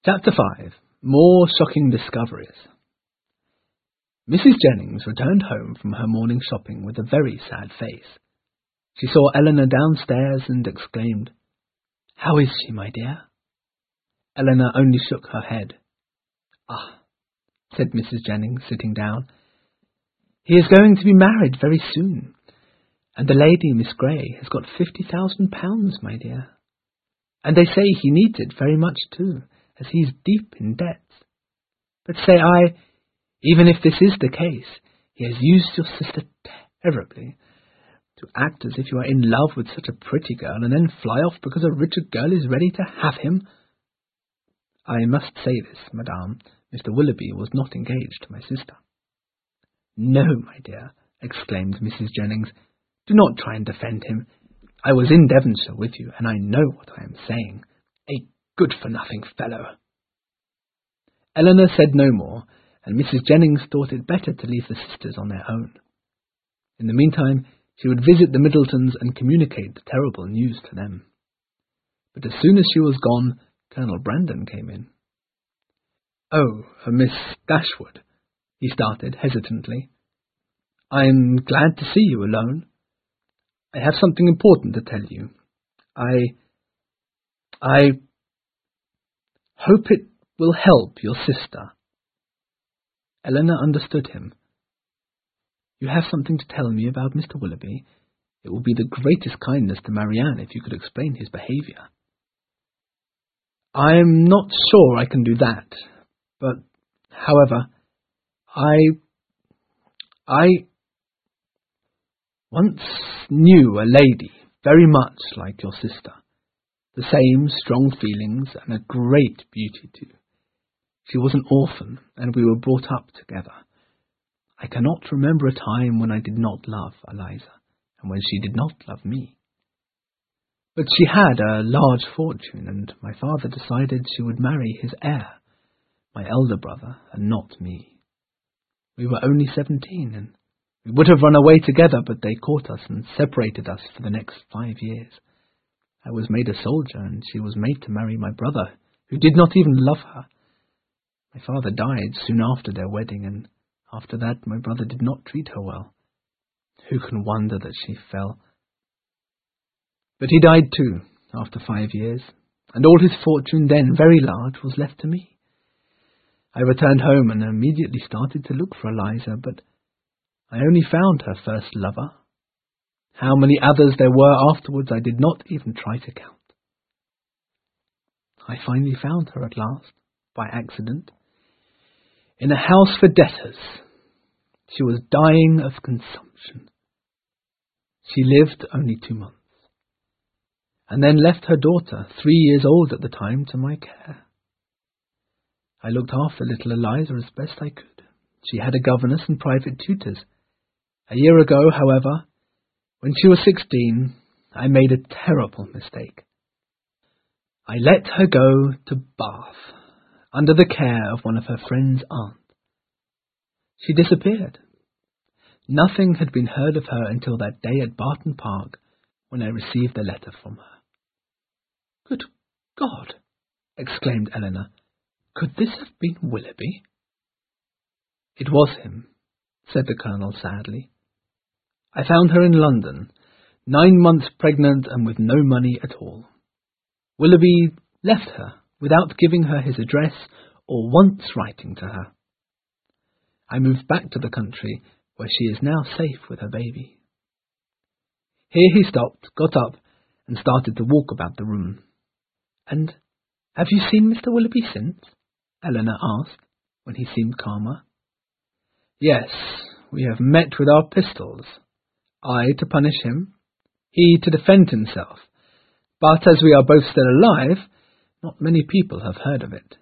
Chapter 5. More Shocking Discoveries. Mrs. Jennings returned home from her morning shopping with a very sad face. She saw Eleanor downstairs and exclaimed, "How is she, my dear?" Eleanor only shook her head. "Ah," said Mrs. Jennings, sitting down, "he is going to be married very soon, and the lady, Miss Grey, has got £50,000, my dear. And they say he needs it very much too, as he is deep in debt. But say I, even if this is the case, he has used your sister terribly. To act as if you are in love with such a pretty girl, and then fly off because a richer girl is ready to have him." "I must say this, madame, Mr. Willoughby was not engaged to my sister." "No, my dear," exclaimed Mrs. Jennings, "do not try and defend him. I was in Devonshire with you, and I know what I am saying. A good-for-nothing fellow." Eleanor said no more, and Mrs. Jennings thought it better to leave the sisters on their own. In the meantime, she would visit the Middletons and communicate the terrible news to them. But as soon as she was gone, Colonel Brandon came in. "Oh, Miss Dashwood," he started hesitantly. "I am glad to see you alone. I have something important to tell you. I hope it will help your sister." Eleanor understood him. "You have something to tell me about Mr. Willoughby? It would be the greatest kindness to Marianne if you could explain his behaviour." "I am not sure I can do that, but, however, I once knew a lady very much like your sister, the same strong feelings and a great beauty too. She was an orphan, and we were brought up together. I cannot remember a time when I did not love Eliza, and when she did not love me. But she had a large fortune, and my father decided she would marry his heir, my elder brother, and not me. We were only 17, and we would have run away together, but they caught us and separated us for the next 5 years. I was made a soldier, and she was made to marry my brother, who did not even love her. My father died soon after their wedding, and after that my brother did not treat her well. Who can wonder that she fell? But he died too, after 5 years, and all his fortune, then very large, was left to me. I returned home and immediately started to look for Eliza, but I only found her first lover. How many others there were afterwards I did not even try to count. I finally found her at last, by accident, in a house for debtors. She was dying of consumption. She lived only 2 months, and then left her daughter, 3 years old at the time, to my care. I looked after little Eliza as best I could. She had a governess and private tutors. A year ago, however, when she was 16, I made a terrible mistake. I let her go to Bath, under the care of one of her friend's aunt. She disappeared. Nothing had been heard of her until that day at Barton Park, when I received a letter from her." "Good God!" exclaimed Eleanor. "Could this have been Willoughby?" "It was him," said the Colonel sadly. "I found her in London, 9 months pregnant and with no money at all. Willoughby left her without giving her his address or once writing to her. I moved back to the country, where she is now safe with her baby." Here he stopped, got up, and started to walk about the room. "And have you seen Mr. Willoughby since?" Eleanor asked, when he seemed calmer. "Yes, we have met with our pistols. I to punish him, he to defend himself. But as we are both still alive, not many people have heard of it."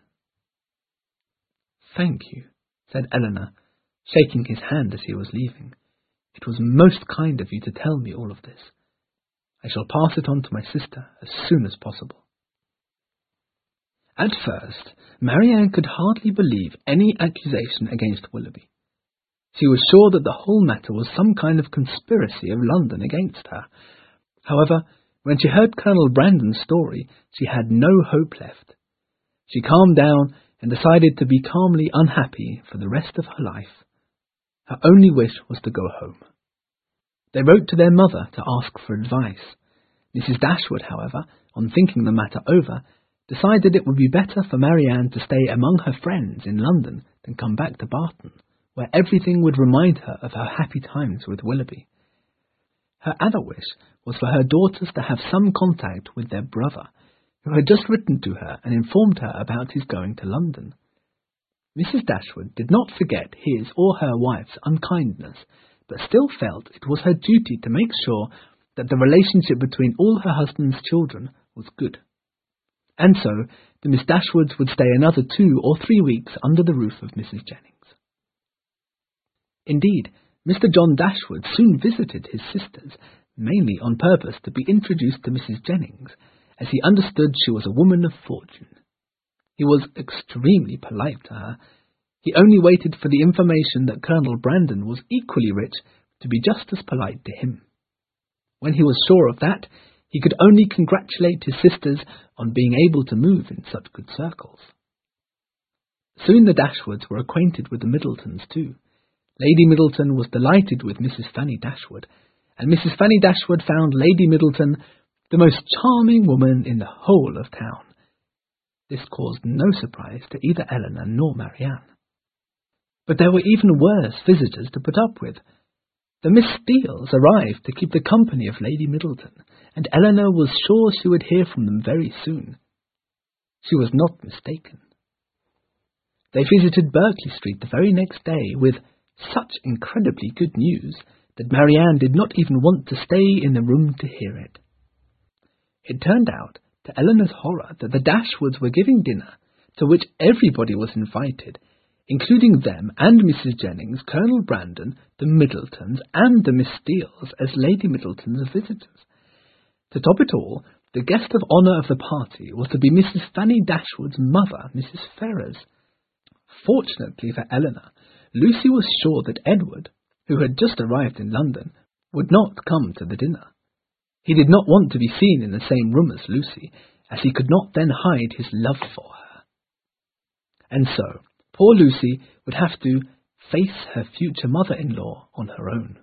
"Thank you," said Eleanor, shaking his hand as he was leaving. "It was most kind of you to tell me all of this. I shall pass it on to my sister as soon as possible." At first, Marianne could hardly believe any accusation against Willoughby. She was sure that the whole matter was some kind of conspiracy of London against her. However, when she heard Colonel Brandon's story, she had no hope left. She calmed down and decided to be calmly unhappy for the rest of her life. Her only wish was to go home. They wrote to their mother to ask for advice. Mrs. Dashwood, however, on thinking the matter over, decided it would be better for Marianne to stay among her friends in London than come back to Barton, where everything would remind her of her happy times with Willoughby. Her other wish was for her daughters to have some contact with their brother, who had just written to her and informed her about his going to London. Mrs. Dashwood did not forget his or her wife's unkindness, but still felt it was her duty to make sure that the relationship between all her husband's children was good. And so the Miss Dashwoods would stay another 2 or 3 weeks under the roof of Mrs. Jennings. Indeed, Mr. John Dashwood soon visited his sisters, mainly on purpose to be introduced to Mrs. Jennings, as he understood she was a woman of fortune. He was extremely polite to her. He only waited for the information that Colonel Brandon was equally rich to be just as polite to him. When he was sure of that, he could only congratulate his sisters on being able to move in such good circles. Soon the Dashwoods were acquainted with the Middletons too. Lady Middleton was delighted with Mrs. Fanny Dashwood, and Mrs. Fanny Dashwood found Lady Middleton the most charming woman in the whole of town. This caused no surprise to either Elinor nor Marianne. But there were even worse visitors to put up with. The Miss Steeles arrived to keep the company of Lady Middleton, and Elinor was sure she would hear from them very soon. She was not mistaken. They visited Berkeley Street the very next day with such incredibly good news that Marianne did not even want to stay in the room to hear it. It turned out, to Elinor's horror, that the Dashwoods were giving dinner, to which everybody was invited, including them and Mrs. Jennings, Colonel Brandon, the Middletons, and the Miss Steeles as Lady Middleton's visitors. To top it all, the guest of honour of the party was to be Mrs. Fanny Dashwood's mother, Mrs. Ferrers. Fortunately for Elinor, Lucy was sure that Edward, who had just arrived in London, would not come to the dinner. He did not want to be seen in the same room as Lucy, as he could not then hide his love for her. And so, poor Lucy would have to face her future mother-in-law on her own.